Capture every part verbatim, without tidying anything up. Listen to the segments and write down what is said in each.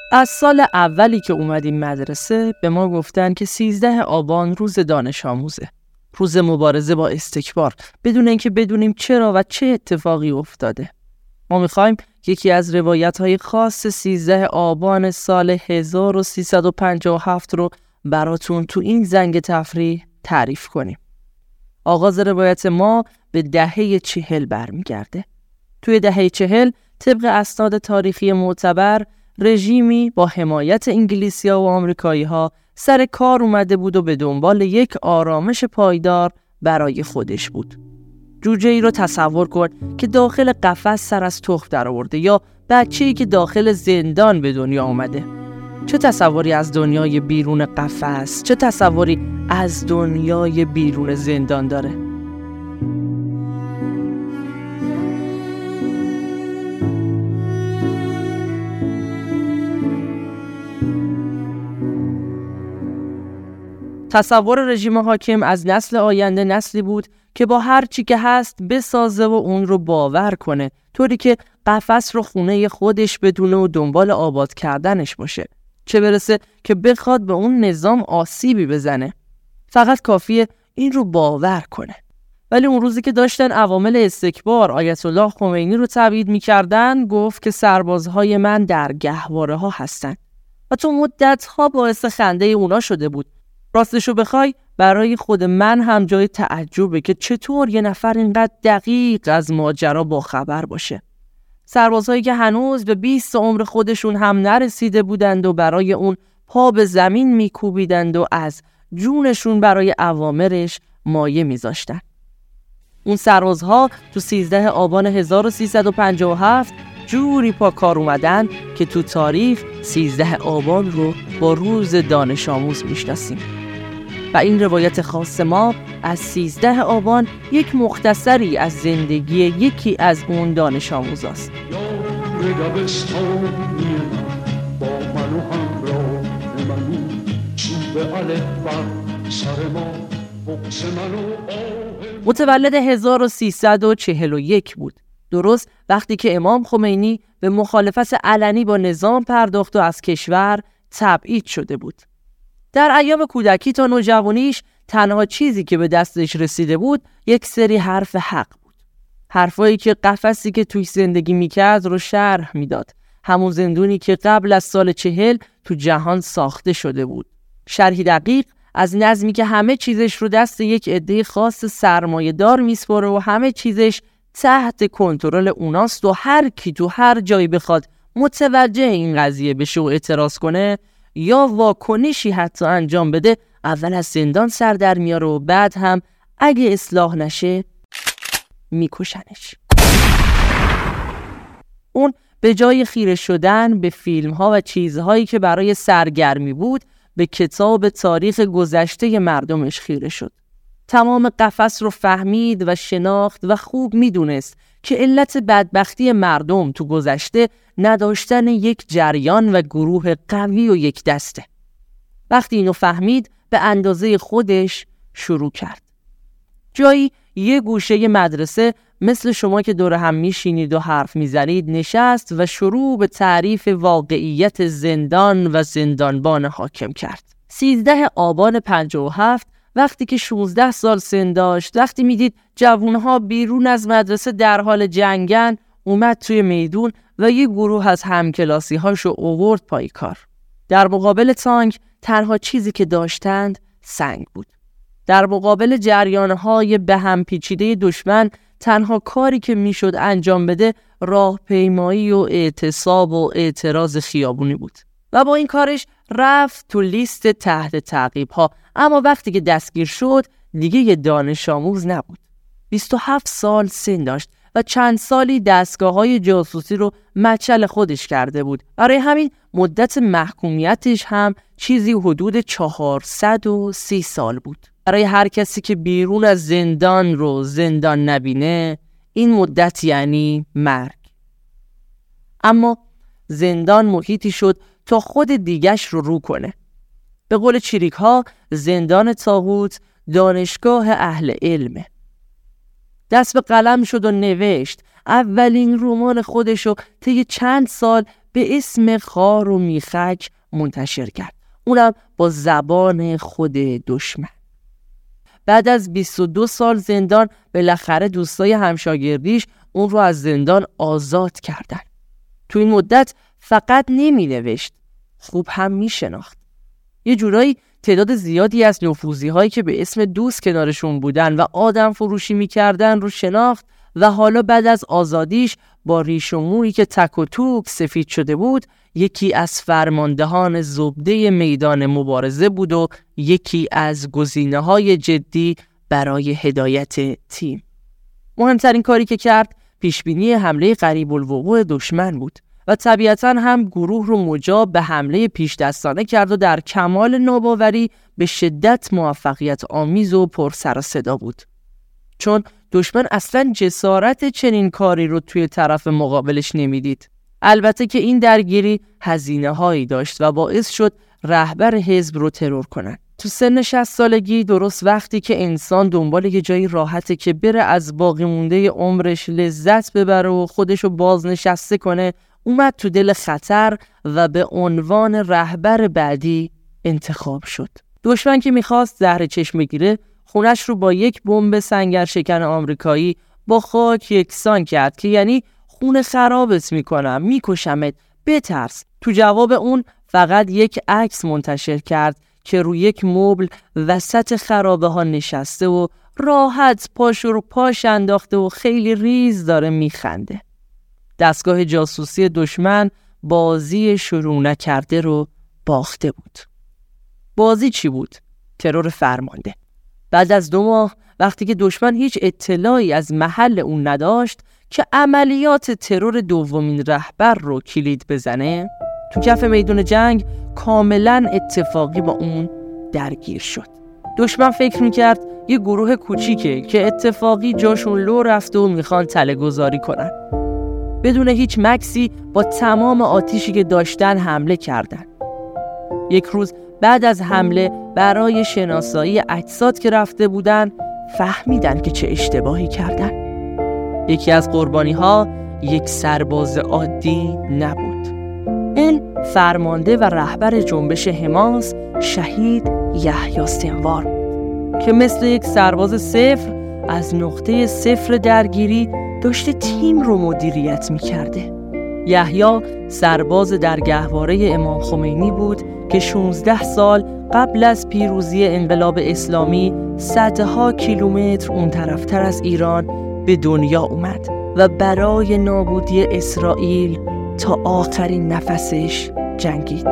از سال اولی که اومدیم مدرسه به ما گفتن که سیزده آبان روز دانش آموزه، روز مبارزه با استکبار، بدون اینکه بدونیم چرا و چه اتفاقی افتاده. ما میخوایم یکی از روایت‌های خاص سیزده آبان سال هزار و سیصد و پنجاه و هفت رو براتون تو این زنگ تفریح تعریف کنیم. آغاز روایت ما به دهه چهل برمیگرده. توی دهه چهل طبق اسناد تاریخی معتبر رژیمی با حمایت انگلیسی‌ها و آمریکایی‌ها سر کار اومده بود و به دنبال یک آرامش پایدار برای خودش بود. جوجه‌ای رو تصور کن که داخل قفس سر از تخم در آورده، یا بچه‌ای که داخل زندان به دنیا آمده. چه تصوری از دنیای بیرون قفس، چه تصوری از دنیای بیرون زندان داره؟ تصور رژیم حاکم از نسل آینده نسلی بود که با هر چی که هست بسازه و اون رو باور کنه، طوری که قفس رو خونه خودش بدونه و دنبال آباد کردنش باشه، چه برسه که بخواد به اون نظام آسیبی بزنه. فقط کافیه این رو باور کنه. ولی اون روزی که داشتن عوامل استکبار آیت الله خمینی رو تبعید می‌کردن، گفت که سربازهای من در گهواره ها هستن و تو مدت‌ها باعث خنده اونا شده بود. راستشو بخوای برای خود من هم جای تعجبه که چطور یه نفر اینقدر دقیق از ماجرا با خبر باشه. سربازهایی که هنوز به بیست عمر خودشون هم نرسیده بودند و برای اون پا به زمین میکوبیدند و از جونشون برای اوامرش مایه میذاشتن. اون سربازها تو سیزده آبان هزار و سیصد و پنجاه و هفت جوری پا کار اومدن که تو تاریخ سیزده آبان رو با روز دانش آموز میشناسیم. و این روایت خاص ما از سیزده آبان یک مختصری از زندگی یکی از اون دانش آموزاست. متولد هزار و سیصد و چهل و یک بود، درست وقتی که امام خمینی به مخالفت علنی با نظام پرداخت و از کشور تبعید شده بود. در ایام کودکی تا نوجوانیش تنها چیزی که به دستش رسیده بود یک سری حرف حق بود. حرفایی که قفسی که توی زندگی میکرد رو شرح میداد. همون زندونی که قبل از سال چهل تو جهان ساخته شده بود. شرحی دقیق از نظمی که همه چیزش رو دست یک عده خاص سرمایه‌دار میسپره و همه چیزش تحت کنترل اوناست و هر کی تو هر جایی بخواد متوجه این قضیه بشه و اعتراض کنه یا واکنشی حتی انجام بده، اول از زندان سر در میاره و بعد هم اگه اصلاح نشه میکشنش. اون به جای خیره شدن به فیلم ها و چیزهایی که برای سرگرمی بود، به کتاب تاریخ گذشته مردمش خیره شد. تمام قفس رو فهمید و شناخت و خوب میدونست که علت بدبختی مردم تو گذشته نداشتن یک جریان و گروه قوی و یک دسته. وقتی اینو فهمید به اندازه خودش شروع کرد. جایی یه گوشه مدرسه مثل شما که دور هم میشینید و حرف میزنید نشست و شروع به تعریف واقعیت زندان و زندانبان حاکم کرد. سیزده آبان پنجاه و هفت وقتی که شانزده سال سن داشت، وقتی میدید جوانها بیرون از مدرسه در حال جنگن، اومد توی میدون و یه گروه از همکلاسی هاشو آورد پای کار. در مقابل تانک تنها چیزی که داشتند سنگ بود. در مقابل جریانهای به هم پیچیده دشمن تنها کاری که میشد انجام بده راهپیمایی و اعتصاب و اعتراض خیابونی بود و با این کارش رفت تو لیست تحت تعقیب ها. اما وقتی که دستگیر شد دیگه یه دانش آموز نبود. بیست و هفت سال سن داشت و چند سالی دستگاه های جاسوسی رو مچل خودش کرده بود. برای همین مدت محکومیتش هم چیزی حدود چهارصد و سی سال بود. برای هر کسی که بیرون از زندان رو زندان نبینه، این مدت یعنی مرگ. اما زندان محیطی شد تا خود دیگش رو رو کنه. به قول چریک ها زندان طاغوت دانشگاه اهل علمه. دست به قلم شد و نوشت. اولین رمان خودشو طی چند سال به اسم خار و میخک منتشر کرد، اونم با زبان خود دشمن. بعد از بیست و دو سال زندان بالاخره دوستای همشاگردیش اون رو از زندان آزاد کردن. تو این مدت فقط نمی نوشت، خوب هم می شناخت. یه جورایی تعداد زیادی از نفوذی هایی که به اسم دوست کنارشون بودن و آدم فروشی می کردن رو شناخت و حالا بعد از آزادیش با ریش و مویی که تک و توک سفید شده بود یکی از فرماندهان زبده میدان مبارزه بود و یکی از گزینه‌های جدی برای هدایت تیم. مهمترین کاری که کرد پیشبینی حمله قریب الوقوع دشمن بود و طبیعتاً هم گروه رو مجاب به حمله پیش دستانه کرد و در کمال ناباوری به شدت موفقیت آمیز و پر سر و صدا بود، چون دشمن اصلاً جسارت چنین کاری رو توی طرف مقابلش نمیدید. البته که این درگیری هزینه هایی داشت و باعث شد رهبر حزب رو ترور کنن. تو سن شصت سالگی، درست وقتی که انسان دنبال یه جایی راحته که بره از باقی مونده عمرش لذت ببره و خودشو بازنشسته کنه، اومد تو دل خطر و به عنوان رهبر بعدی انتخاب شد. دشمن که میخواست زهر چشم بگیره، خونش رو با یک بمب سنگر شکن آمریکایی با خاک یکسان کرد که یعنی خون خرابت میکنم، میکشمت، بترس. تو جواب اون فقط یک عکس منتشر کرد که روی یک مبل وسط خرابه ها نشسته و راحت پاشو رو پاش انداخته و خیلی ریز داره میخنده. دستگاه جاسوسی دشمن بازی شروع نکرده رو باخته بود. بازی چی بود؟ ترور فرمانده. بعد از دو ماه وقتی که دشمن هیچ اطلاعی از محل اون نداشت که عملیات ترور دومین رهبر رو کلید بزنه، تو کف میدون جنگ کاملا اتفاقی با اون درگیر شد. دشمن فکر میکرد یه گروه کوچیکه که اتفاقی جاشون لو رفته و میخوان تله گذاری کنن. بدون هیچ مکسی با تمام آتیشی که داشتن حمله کردن. یک روز بعد از حمله برای شناسایی اجساد که رفته بودن فهمیدن که چه اشتباهی کردن. یکی از قربانی ها یک سرباز عادی نبود. این فرمانده و رهبر جنبش حماس شهید یحیی سنوار بود که مثل یک سرباز صفر از نقطه صفر درگیری داشته تیم رو مدیریت می‌کرده. یحیی سرباز در گهواره امام خمینی بود که شانزده سال قبل از پیروزی انقلاب اسلامی صدها کیلومتر اون طرفتر از ایران به دنیا اومد و برای نابودی اسرائیل تا آخرین نفسش جنگید.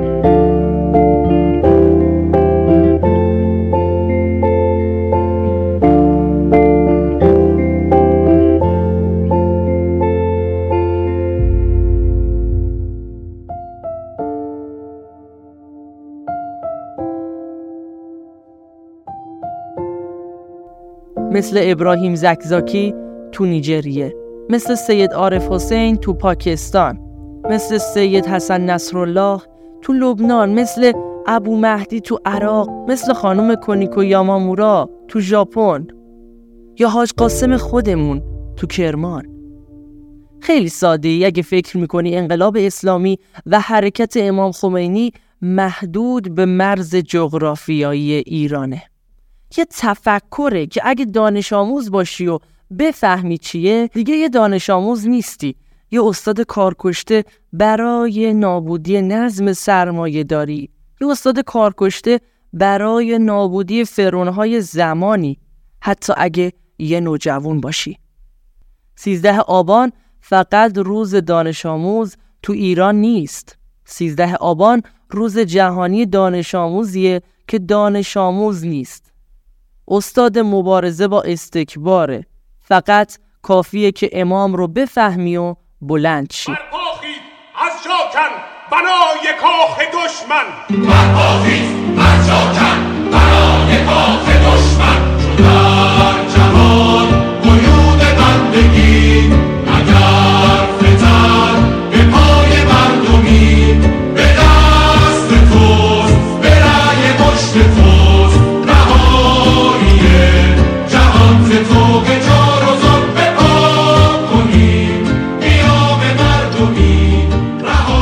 مثل ابراهیم زکزاکی تو نیجریه، مثل سید عارف حسین تو پاکستان، مثل سید حسن نصرالله تو لبنان، مثل ابو مهدی تو عراق، مثل خانم کنیکو یامامورا تو ژاپن یا حاج قاسم خودمون تو کرمان. خیلی ساده‌ای اگه فکر میکنی انقلاب اسلامی و حرکت امام خمینی محدود به مرز جغرافیایی ایرانه. یه تفکره که اگه دانش آموز باشی و بفهمی چیه، دیگه یه دانش آموز نیستی، یه استاد کارکشته برای نابودی نظم سرمایه داری، یه استاد کارکشته برای نابودی فرعونهای زمانی، حتی اگه یه نوجوان باشی. سیزده آبان فقط روز دانش آموز تو ایران نیست. سیزده آبان روز جهانی دانش آموزیه که دانش آموز نیست. استاد مبارزه با استکباره. فقط کافیه که امام رو بفهمی و بلند شی. برپاخید از جاکن بنای کاخ دشمن، برپاخید از جاکن بنای کاخ دشمن. چون در جهان قیود بندگی، اگر فتن به پای مردمی، به دست توست، به رأی پشت توست، رهایی جهان ز تو به جار و زور بپا کنیم، قیام مردمی رها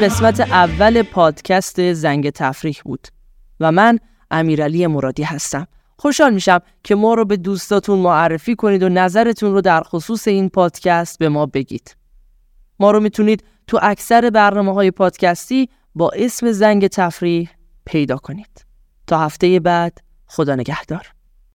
قسمت اول پادکست زنگ تفریح بود و من امیرعلی مرادی هستم. خوشحال میشم که ما رو به دوستاتون معرفی کنید و نظرتون رو در خصوص این پادکست به ما بگید. ما رو میتونید تو اکثر برنامه‌های پادکستی با اسم زنگ تفریح پیدا کنید. تا هفته بعد، خدا نگهدار.